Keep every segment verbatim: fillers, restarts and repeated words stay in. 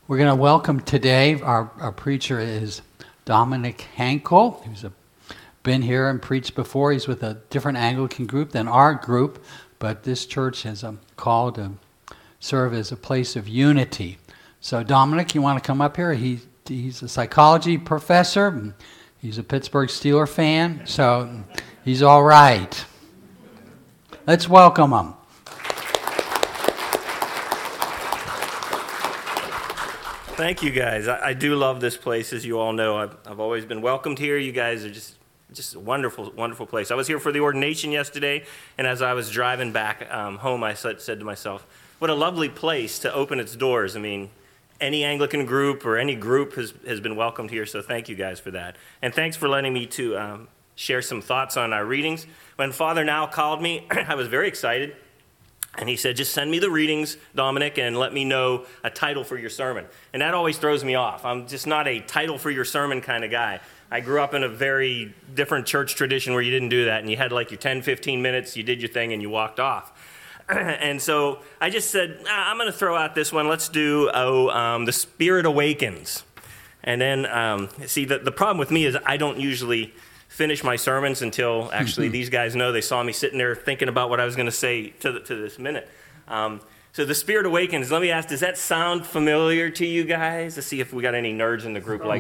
We're going to welcome today, our, our preacher is Dominic Hankel. He's a, been here and preached before. He's with a different Anglican group than our group, but this church has a call to serve as a place of unity. So Dominic, you want to come up here? He, he's a psychology professor. He's a Pittsburgh Steelers fan, so he's all right. Let's welcome him. Thank you, guys. I, I do love this place, as you all know. I've, I've always been welcomed here. You guys are just just a wonderful, wonderful place. I was here for the ordination yesterday, and as I was driving back um, home, I said, said to myself, what a lovely place to open its doors. I mean, any Anglican group or any group has, has been welcomed here, so thank you guys for that. And thanks for letting me to um, share some thoughts on our readings. When Father Now called me, I was very excited. And he said, just send me the readings, Dominic, and let me know a title for your sermon. And that always throws me off. I'm just not a title for your sermon kind of guy. I grew up in a very different church tradition where you didn't do that. And you had like your ten, fifteen minutes, you did your thing, and you walked off. And so I just said, ah, I'm going to throw out this one. Let's do oh, um, The Spirit Awakens. And then, um, see, the, the problem with me is I don't usually finish my sermons until actually these guys know. They saw me sitting there thinking about what I was going to say to the, to this minute. Um, so The Spirit Awakens, let me ask, does that sound familiar to you guys? Let's see if we got any nerds in the group. Like,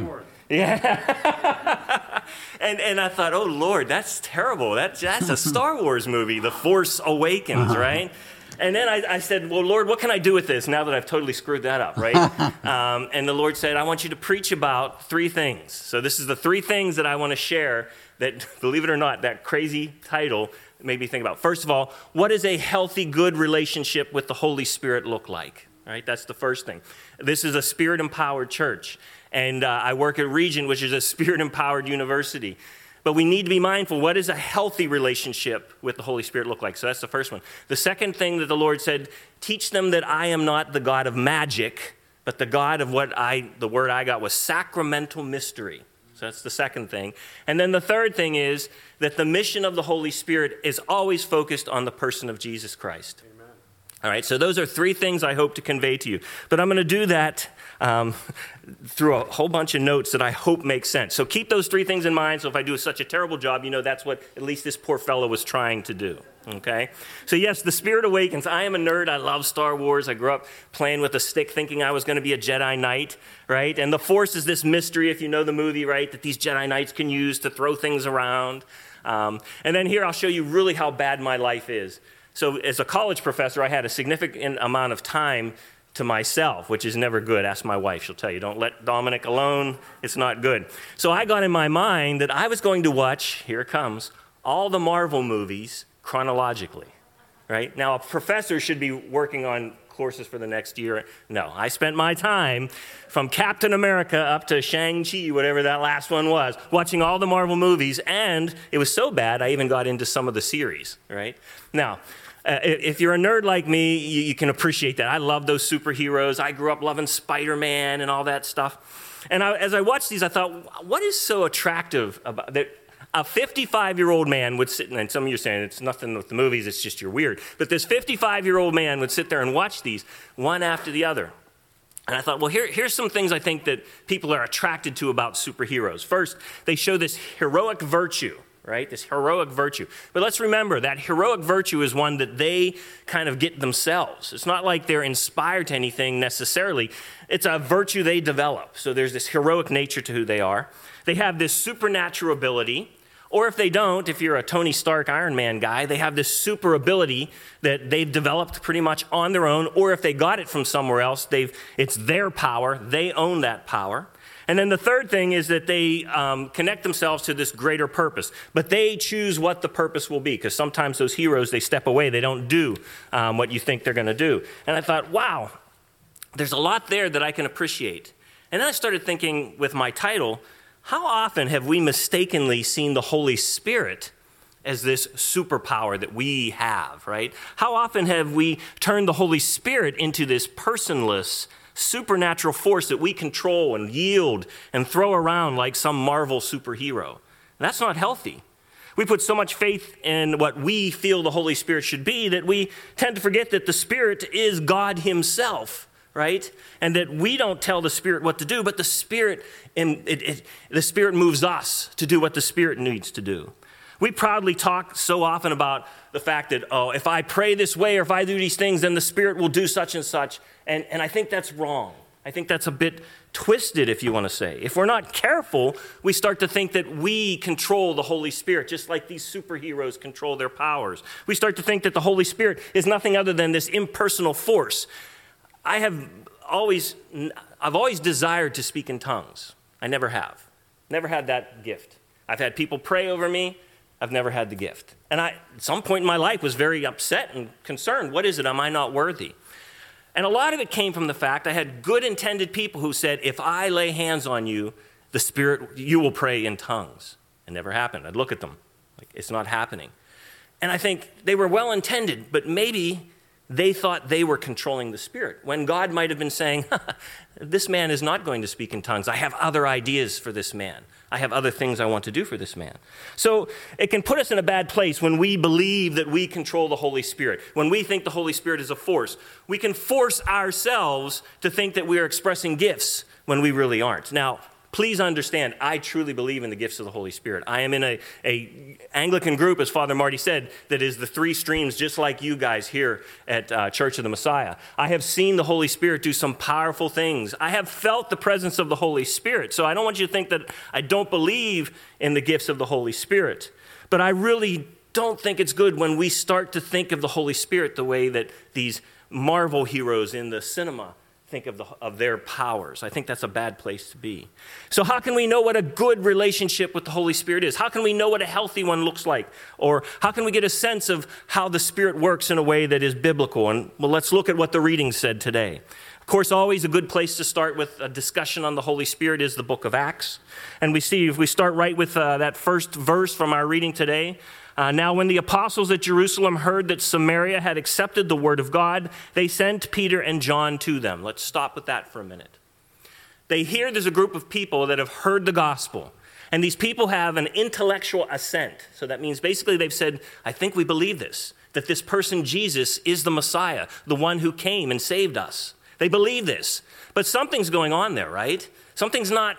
yeah. and and I thought, oh, Lord, that's terrible. That, that's a Star Wars movie, The Force Awakens, right? And then I, I said, well, Lord, what can I do with this now that I've totally screwed that up, right? um, and the Lord said, I want you to preach about three things. So this is the three things that I want to share that, believe it or not, that crazy title made me think about. First of all, what does a healthy, good relationship with the Holy Spirit look like? All right, that's the first thing. This is a Spirit-empowered church, and uh, I work at Regent, which is a Spirit-empowered university. But we need to be mindful, what does a healthy relationship with the Holy Spirit look like? So that's the first one. The second thing that the Lord said, teach them that I am not the God of magic, but the God of what I, the word I got was sacramental mystery. So that's the second thing. And then the third thing is that the mission of the Holy Spirit is always focused on the person of Jesus Christ. Amen. All right, so those are three things I hope to convey to you. But I'm going to do that um, through a whole bunch of notes that I hope make sense. So keep those three things in mind. So if I do such a terrible job, you know that's what at least this poor fellow was trying to do. Okay? So yes, The Spirit Awakens. I am a nerd. I love Star Wars. I grew up playing with a stick thinking I was going to be a Jedi Knight, right? And the Force is this mystery, if you know the movie, right, that these Jedi Knights can use to throw things around. Um, and then here I'll show you really how bad my life is. So as a college professor, I had a significant amount of time to myself, which is never good. Ask my wife. She'll tell you, don't let Dominic alone. It's not good. So I got in my mind that I was going to watch, here it comes, all the Marvel movies chronologically, right? Now, a professor should be working on courses for the next year. No, I spent my time from Captain America up to Shang-Chi, whatever that last one was, watching all the Marvel movies, and it was so bad, I even got into some of the series, right? Now, Uh, if you're a nerd like me, you, you can appreciate that. I love those superheroes. I grew up loving Spider-Man and all that stuff. And I, as I watched these, I thought, what is so attractive about that? A fifty-five-year-old man would sit, and some of you are saying it's nothing with the movies, it's just you're weird. But this fifty-five-year-old man would sit there and watch these one after the other. And I thought, well, here, here's some things I think that people are attracted to about superheroes. First, they show this heroic virtue. Right? This heroic virtue. But let's remember that heroic virtue is one that they kind of get themselves. It's not like they're inspired to anything necessarily. It's a virtue they develop. So there's this heroic nature to who they are. They have this supernatural ability. Or if they don't, if you're a Tony Stark Iron Man guy, they have this super ability that they've developed pretty much on their own. Or if they got it from somewhere else, they've it's their power. They own that power. And then the third thing is that they um, connect themselves to this greater purpose. But they choose what the purpose will be, because sometimes those heroes, they step away. They don't do um, what you think they're going to do. And I thought, wow, there's a lot there that I can appreciate. And then I started thinking with my title, how often have we mistakenly seen the Holy Spirit as this superpower that we have, right? How often have we turned the Holy Spirit into this personless supernatural force that we control and yield and throw around like some Marvel superhero? That's not healthy. We put so much faith in what we feel the Holy Spirit should be that we tend to forget that the Spirit is God himself, right? And that we don't tell the Spirit what to do, but the Spirit, it, it, the Spirit moves us to do what the Spirit needs to do. We proudly talk so often about the fact that, oh, if I pray this way or if I do these things, then the Spirit will do such and such. And, and I think that's wrong. I think that's a bit twisted, if you want to say. If we're not careful, we start to think that we control the Holy Spirit, just like these superheroes control their powers. We start to think that the Holy Spirit is nothing other than this impersonal force. I have always, I've always desired to speak in tongues. I never have. Never had that gift. I've had people pray over me. I've never had the gift. And I, at some point in my life, was very upset and concerned. What is it? Am I not worthy? And a lot of it came from the fact I had good intended people who said, if I lay hands on you, the Spirit, you will pray in tongues. It never happened. I'd look at them like, it's not happening. And I think they were well intended, but maybe they thought they were controlling the Spirit, when God might have been saying, this man is not going to speak in tongues. I have other ideas for this man. I have other things I want to do for this man. So it can put us in a bad place when we believe that we control the Holy Spirit. When we think the Holy Spirit is a force, we can force ourselves to think that we are expressing gifts when we really aren't. Now, please understand, I truly believe in the gifts of the Holy Spirit. I am in a, a Anglican group, as Father Marty said, that is the three streams, just like you guys here at uh, Church of the Messiah. I have seen the Holy Spirit do some powerful things. I have felt the presence of the Holy Spirit. So I don't want you to think that I don't believe in the gifts of the Holy Spirit. But I really don't think it's good when we start to think of the Holy Spirit the way that these Marvel heroes in the cinema think of, the, of their powers. I think that's a bad place to be. So how can we know what a good relationship with the Holy Spirit is? How can we know what a healthy one looks like? Or how can we get a sense of how the Spirit works in a way that is biblical? And well, let's look at what the reading said today. Of course, always a good place to start with a discussion on the Holy Spirit is the book of Acts. And we see, if we start right with uh, that first verse from our reading today, Uh, now, when the apostles at Jerusalem heard that Samaria had accepted the word of God, they sent Peter and John to them. Let's stop with that for a minute. They hear there's a group of people that have heard the gospel, and these people have an intellectual assent. So that means basically they've said, I think we believe this, that this person, Jesus, is the Messiah, the one who came and saved us. They believe this. But something's going on there, right? Something's not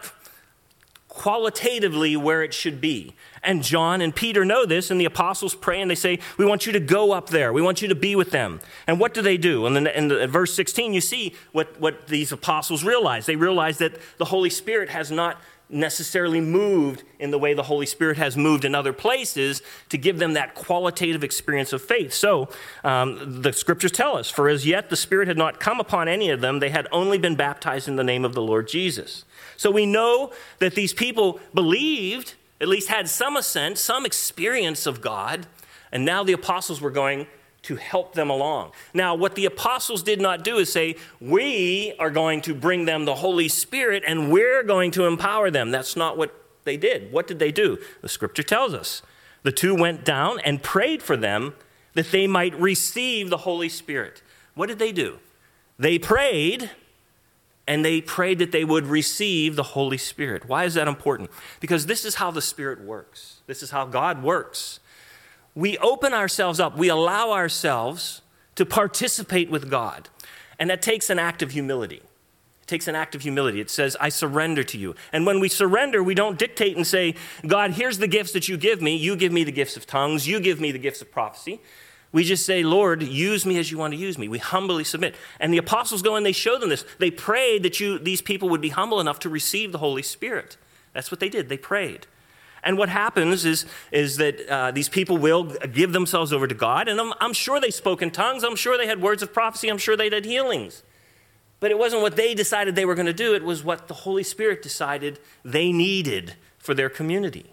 qualitatively where it should be. And John and Peter know this, and the apostles pray, and they say, we want you to go up there. We want you to be with them. And what do they do? And then in, the, in verse sixteen, you see what, what these apostles realize. They realize that the Holy Spirit has not necessarily moved in the way the Holy Spirit has moved in other places to give them that qualitative experience of faith. So um, the scriptures tell us, for as yet the Spirit had not come upon any of them. They had only been baptized in the name of the Lord Jesus. So we know that these people believed, at least had some assent, some experience of God, and now the apostles were going to help them along. Now, what the apostles did not do is say, we are going to bring them the Holy Spirit and we're going to empower them. That's not what they did. What did they do? The scripture tells us. The two went down and prayed for them that they might receive the Holy Spirit. What did they do? They prayed, and they prayed that they would receive the Holy Spirit. Why is that important? Because this is how the Spirit works. This is how God works. We open ourselves up. We allow ourselves to participate with God. And that takes an act of humility. It takes an act of humility. It says, I surrender to you. And when we surrender, we don't dictate and say, God, here's the gifts that you give me. You give me the gifts of tongues. You give me the gifts of prophecy. We just say, Lord, use me as you want to use me. We humbly submit. And the apostles go and they show them this. They prayed that you, these people would be humble enough to receive the Holy Spirit. That's what they did. They prayed. And what happens is, is that uh, these people will give themselves over to God. And I'm, I'm sure they spoke in tongues. I'm sure they had words of prophecy. I'm sure they did healings. But it wasn't what they decided they were going to do. It was what the Holy Spirit decided they needed for their community.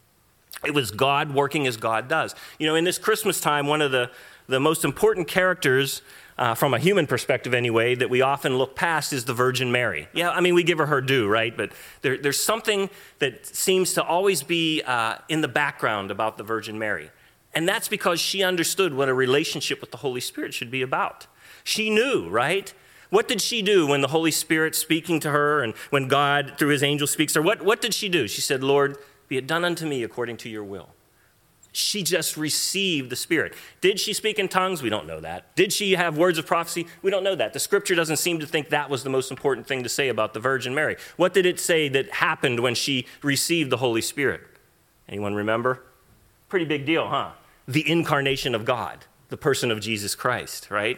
It was God working as God does. You know, in this Christmas time, one of the, the most important characters, uh, from a human perspective anyway, that we often look past is the Virgin Mary. Yeah, I mean, we give her her due, right? But there, there's something that seems to always be uh, in the background about the Virgin Mary. And that's because she understood what a relationship with the Holy Spirit should be about. She knew, right? What did she do when the Holy Spirit speaking to her and when God, through his angel, speaks to her? What, what did she do? She said, Lord, be it done unto me according to your will. She just received the Spirit. Did she speak in tongues? We don't know that. Did she have words of prophecy? We don't know that. The Scripture doesn't seem to think that was the most important thing to say about the Virgin Mary. What did it say that happened when she received the Holy Spirit? Anyone remember? Pretty big deal, huh? The incarnation of God, the person of Jesus Christ, right?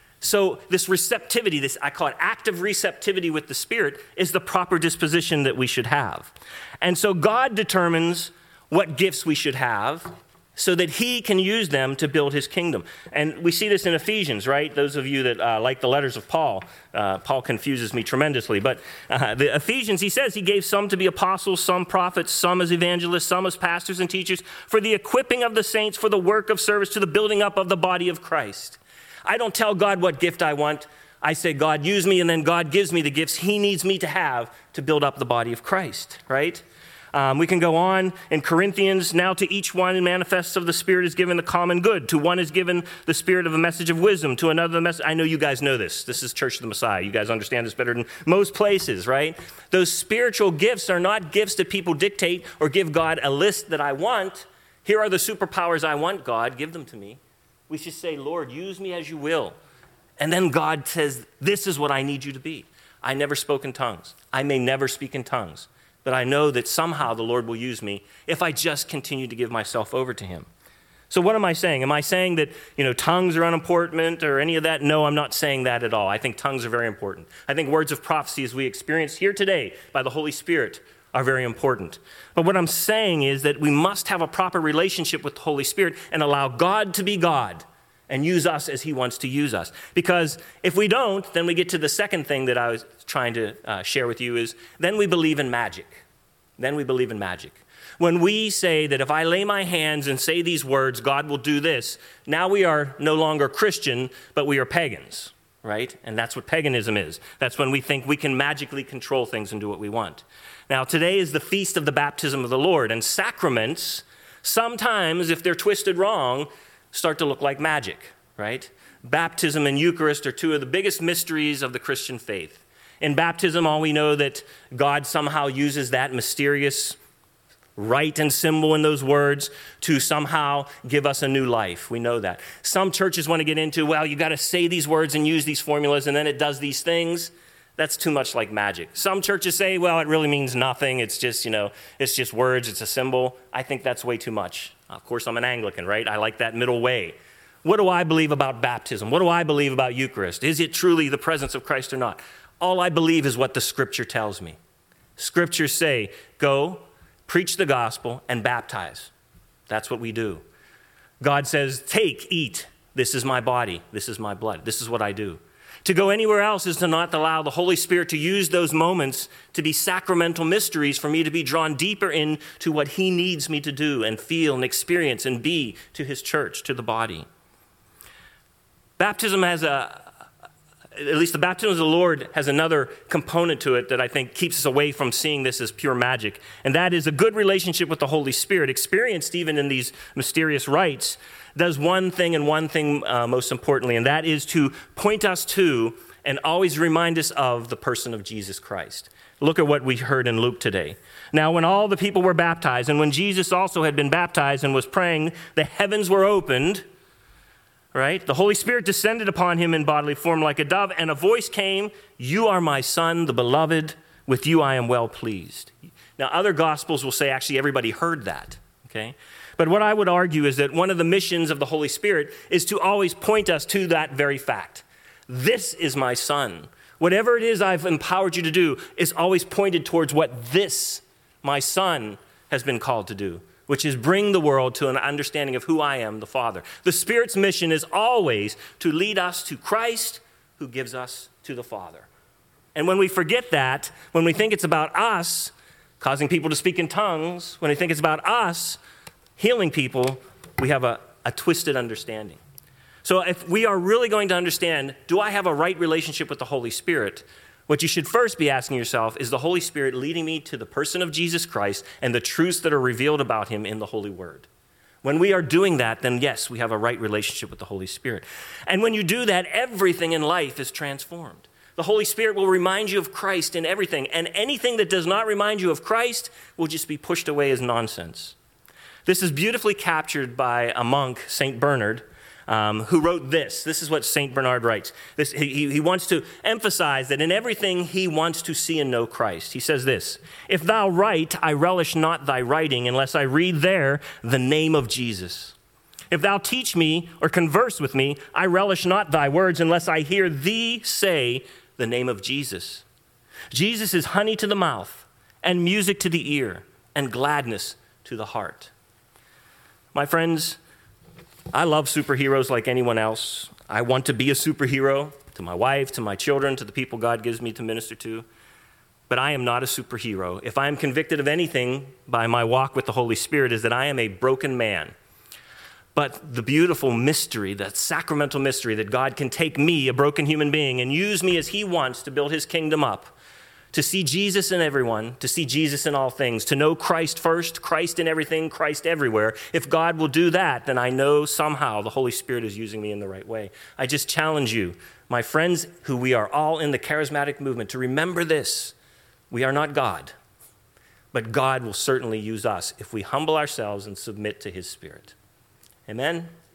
So this receptivity, this I call it active receptivity with the Spirit, is the proper disposition that we should have. And so God determines what gifts we should have so that he can use them to build his kingdom. And we see this in Ephesians, right? Those of you that uh, like the letters of Paul, uh, Paul confuses me tremendously. But uh, the Ephesians, he says he gave some to be apostles, some prophets, some as evangelists, some as pastors and teachers for the equipping of the saints, for the work of service, to the building up of the body of Christ. I don't tell God what gift I want. I say, God, use me, and then God gives me the gifts he needs me to have to build up the body of Christ, right? Um, we can go on in Corinthians. Now to each one manifests of the Spirit is given the common good. To one is given the Spirit of a message of wisdom. To another the message. I know you guys know this. This is Church of the Messiah. You guys understand this better than most places, right? Those spiritual gifts are not gifts that people dictate or give God a list that I want. Here are the superpowers I want, God. Give them to me. We should say, Lord, use me as you will. And then God says, this is what I need you to be. I never spoke in tongues. I may never speak in tongues. But I know that somehow the Lord will use me if I just continue to give myself over to him. So what am I saying? Am I saying that, you know, tongues are unimportant or any of that? No, I'm not saying that at all. I think tongues are very important. I think words of prophecy, as we experience here today by the Holy Spirit, are very important. But what I'm saying is that we must have a proper relationship with the Holy Spirit and allow God to be God and use us as he wants to use us. Because if we don't, then we get to the second thing that I was trying to uh, share with you is then we believe in magic. Then we believe in magic. When we say that if I lay my hands and say these words, God will do this, now we are no longer Christian, but we are pagans, right? And that's what paganism is. That's when we think we can magically control things and do what we want. Now, today is the feast of the baptism of the Lord, and sacraments, sometimes, if they're twisted wrong, start to look like magic, right? Baptism and Eucharist are two of the biggest mysteries of the Christian faith. In baptism, all we know that God somehow uses that mysterious rite and symbol in those words to somehow give us a new life. We know that. Some churches want to get into, well, you got to say these words and use these formulas, and then it does these things. That's too much like magic. Some churches say, well, it really means nothing. It's just, you know, it's just words. It's a symbol. I think that's way too much. Of course, I'm an Anglican, right? I like that middle way. What do I believe about baptism? What do I believe about Eucharist? Is it truly the presence of Christ or not? All I believe is what the Scripture tells me. Scriptures say, go, preach the gospel, and baptize. That's what we do. God says, take, eat. This is my body. This is my blood. This is what I do. To go anywhere else is to not allow the Holy Spirit to use those moments to be sacramental mysteries for me to be drawn deeper into what he needs me to do and feel and experience and be to his church, to the body. Baptism has a, at least the baptism of the Lord has another component to it that I think keeps us away from seeing this as pure magic, and that is a good relationship with the Holy Spirit, experienced even in these mysterious rites, does one thing and one thing uh, most importantly, and that is to point us to and always remind us of the person of Jesus Christ. Look at what we heard in Luke today. Now, when all the people were baptized, and when Jesus also had been baptized and was praying, the heavens were opened, right? The Holy Spirit descended upon him in bodily form like a dove, and a voice came, "You are my Son, the beloved. With you I am well pleased." Now, other Gospels will say actually everybody heard that, okay? But what I would argue is that one of the missions of the Holy Spirit is to always point us to that very fact. This is my Son. Whatever it is I've empowered you to do is always pointed towards what this, my Son, has been called to do, which is bring the world to an understanding of who I am, the Father. The Spirit's mission is always to lead us to Christ, who gives us to the Father. And when we forget that, when we think it's about us, causing people to speak in tongues, when we think it's about us, healing people, we have a, a twisted understanding. So if we are really going to understand, do I have a right relationship with the Holy Spirit? What you should first be asking yourself, is the Holy Spirit leading me to the person of Jesus Christ and the truths that are revealed about him in the Holy Word? When we are doing that, then yes, we have a right relationship with the Holy Spirit. And when you do that, everything in life is transformed. The Holy Spirit will remind you of Christ in everything, and anything that does not remind you of Christ will just be pushed away as nonsense. This is beautifully captured by a monk, Saint Bernard, um, who wrote this. This is what Saint Bernard writes. This, he, he wants to emphasize that in everything he wants to see and know Christ. He says this, "If thou write, I relish not thy writing unless I read there the name of Jesus. If thou teach me or converse with me, I relish not thy words unless I hear thee say the name of Jesus. Jesus is honey to the mouth and music to the ear and gladness to the heart." My friends, I love superheroes like anyone else. I want to be a superhero to my wife, to my children, to the people God gives me to minister to. But I am not a superhero. If I am convicted of anything by my walk with the Holy Spirit, is that I am a broken man. But the beautiful mystery, that sacramental mystery that God can take me, a broken human being, and use me as he wants to build his kingdom up, to see Jesus in everyone, to see Jesus in all things, to know Christ first, Christ in everything, Christ everywhere. If God will do that, then I know somehow the Holy Spirit is using me in the right way. I just challenge you, my friends, who we are all in the charismatic movement, to remember this. We are not God, but God will certainly use us if we humble ourselves and submit to his Spirit. Amen?